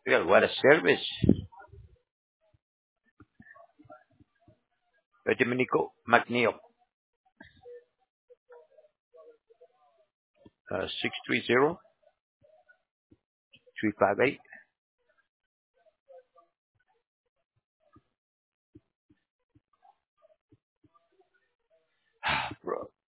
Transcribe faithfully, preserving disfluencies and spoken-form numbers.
Real, what a service. Uh, Domenico McNeil, uh, six three zero, three five eight. Bro.